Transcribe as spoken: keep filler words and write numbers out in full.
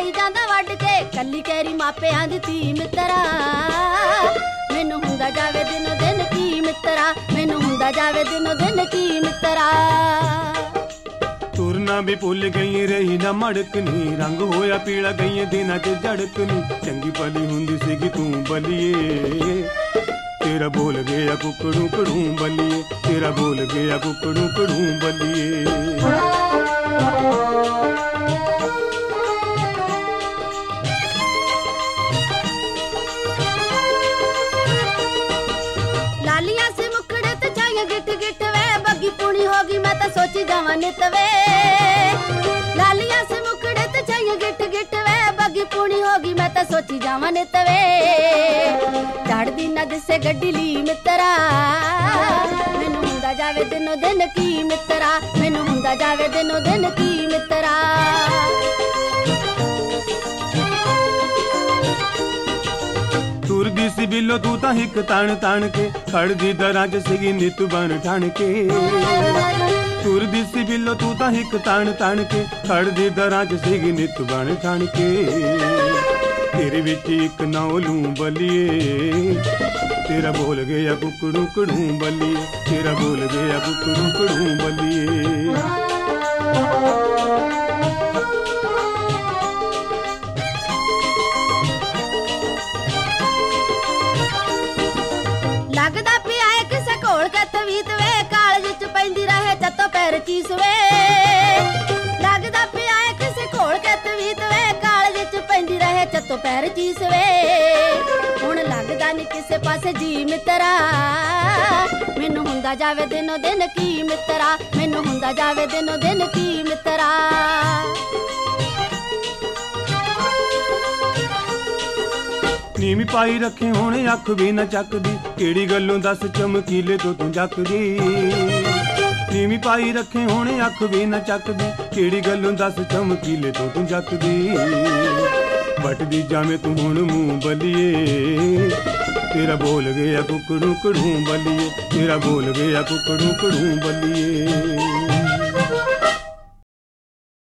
ਖਾਈ ਜਾਂਦਾ ਵੱਢ ਕੇ, ਕੱਲੀ ਕੈਰੀ ਮਾਪਿਆਂ ਦੀ ਧੀ ਮਿੱਤਰਾ। ਮੈਨੂੰ ਹੁੰਦਾ ਜਾਵੇ ਦਿਨੋ ਦਿਨ ਕੀ ਮਿੱਤਰਾ, ਮੈਨੂੰ ਹੁੰਦਾ ਜਾਵੇ ਦਿਨੋ ਦਿਨ ਕੀ ਮਿੱਤਰਾ। ਤੁਰਨਾ ਵੀ ਭੁੱਲ ਗਈ ਰਹੀ ਨਾ ਮੜਕਨੀ, ਰੰਗ ਹੋਇਆ ਪੀਲਾ ਗਈ ਦਿਨਾਂ ਚ ਝੜਕਨੀ। ਚੰਗੀ ਭਲੀ ਹੁੰਦੀ ਸੀਗੀ ਤੂੰ ਬਲੀਏ, ਤੇਰਾ ਬੋਲ ਗਿਆ ਕੁਕੜੂ ਕੜੂ ਬਲੀਏ, ਤੇਰਾ ਬੋਲ ਗਿਆ ਕੁਕੜੂ ਕੜੂ ਬਲੀਏ। ਲਾਲੀਆਂ ਸੇ ਮੁਖੜੇ ਤੇ ਜਾਈਆਂ ਗਿੱਟ ਗਿੱਟ ਵੇ, ਬੱਗੀ ਪੂਣੀ ਹੋ ਗਈ ਮੈਂ ਤਾਂ ਸੋਚੀ ਜਾਵਾਂ ਨਿਤ ਵੇ। ਲਾਲੀਆਂ ਸੇ ਮੁਖੜੇ ਤੇ ਜਾਈਆਂ ਗਿੱਟ ਗਿੱਟ ਵੇ, ਬੱਗੀ ਪੂਣੀ ਹੋ ਗਈ ਮੈਂ ਤਾਂ ਸੋਚੀ ਜਾਵਾਂ ਨਿਤ ਵੇ। ਚੜਦੀ ਨਾ ਦਿਸੇ ਗੱਡੀ ਲੀ ਮਿੱਤਰਾ, ਮੈਨੂੰ ਹੁੰਦਾ ਜਾਵੇ ਦਿਨੋ ਦਿਨ ਕੀ ਮਿੱਤਰਾ, ਮੈਨੂੰ ਹੁੰਦਾ ਜਾਵੇ ਦਿਨੋ ਦਿਨ ਕੀ ਮਿੱਤਰਾ। ਤੁਰਦੀ ਸੀ ਬਿੱਲੋ ਤੂੰ ਤਾਂ ਹਿੱਕ ਤਣ ਤਣ ਕੇ, ਖੜਦੀ ਦਰਾਂ ਚ ਸੀਗੀ ਨਿਤ ਬਣ ਠਣ ਕੇ। ਤੁਰਦੀ ਸੀ ਬਿੱਲੋ ਤੂੰ ਤਾਂ ਹਿੱਕ ਤਣ ਤਣ ਕੇ, ਖੜਦੀ ਦਰਾਂ ਚ ਸੀਗੀ ਨਿਤ ਬਣ ਠਣ ਕੇ। ਤੇਰੇ ਵਿੱਚ ਇੱਕ ਨੌਲੂ ਬਲੀਏ, ਤੇਰਾ ਬੋਲ ਗਿਆ ਕੁਕੜੂ ਕੜੂ ਬਲੀਏ, ਤੇਰਾ ਬੋਲ ਗਿਆ ਕੁਕੜੂ ਕੜੂ ਬਲੀਏ। ਲੱਗਦਾ ਪਿਆ ਏ ਕਿਸੇ ਕੋਲ ਕੇ ਤਵੀਤ ਵੇ, ਕਾਲਜ ਚ ਪੈਂਦੀ ਰਹੇ ਚੱਤੋ ਪੈਰ ਚੀਸ ਵੇ। ਲੱਗਦਾ ਪਿਆ ਏ ਕਿਸੇ ਕੋਲ ਕੇ ਤਵੀਤ ਵੇ, ਕਾਲਜ ਚ ਪੈਂਦੀ ਰਹੇ ਚੱਤੋ ਪੈਰ ਚੀਸ ਵੇ। ਹੁਣ ਲੱਗਦਾ ਨੀ ਕਿਸੇ ਪਾਸੇ ਜੀ ਮਿੱਤਰਾ, ਮੈਨੂੰ ਹੁੰਦਾ ਜਾਵੇ ਦਿਨੋ ਦਿਨ ਕੀ ਮਿੱਤਰਾ, ਮੈਨੂੰ ਹੁੰਦਾ ਜਾਵੇ ਦਿਨੋ ਦਿਨ ਕੀ ਮਿੱਤਰਾ। ਨੀਵੀਂ ਪਾਈ ਰੱਖੇ ਹੁਣ ਅੱਖ ਵੀ ਨਾ ਚੱਕਦੀ, ਕਿਹੜੀ ਗੱਲੋਂ ਦੱਸ ਚਮਕੀਲੇ ਤੋਂ ਤੂੰ ਜੱਕਦੀ। ਨੀਵੀਂ ਪਾਈ ਰੱਖੇ ਹੁਣ ਅੱਖ ਵੀ ਨਾ ਚੱਕਦੀ, ਕਿਹੜੀ ਗੱਲੋਂ ਦੱਸ ਚਮਕੀਲੇ ਤੋਂ ਤੂੰ ਜੱਕਦੀ। ਵੱਟਦੀ ਜਾਵੇਂ ਤੂੰ ਹੁਣ ਮੂੰਹ ਬਲੀਏ, ਤੇਰਾ ਬੋਲ ਗਿਆ ਕੁਕੜੂ ਕੜੂ ਬਲੀਏ, ਤੇਰਾ ਬੋਲ ਗਿਆ ਕੁਕੜੂ ਕੜੂ ਬਲੀਏ।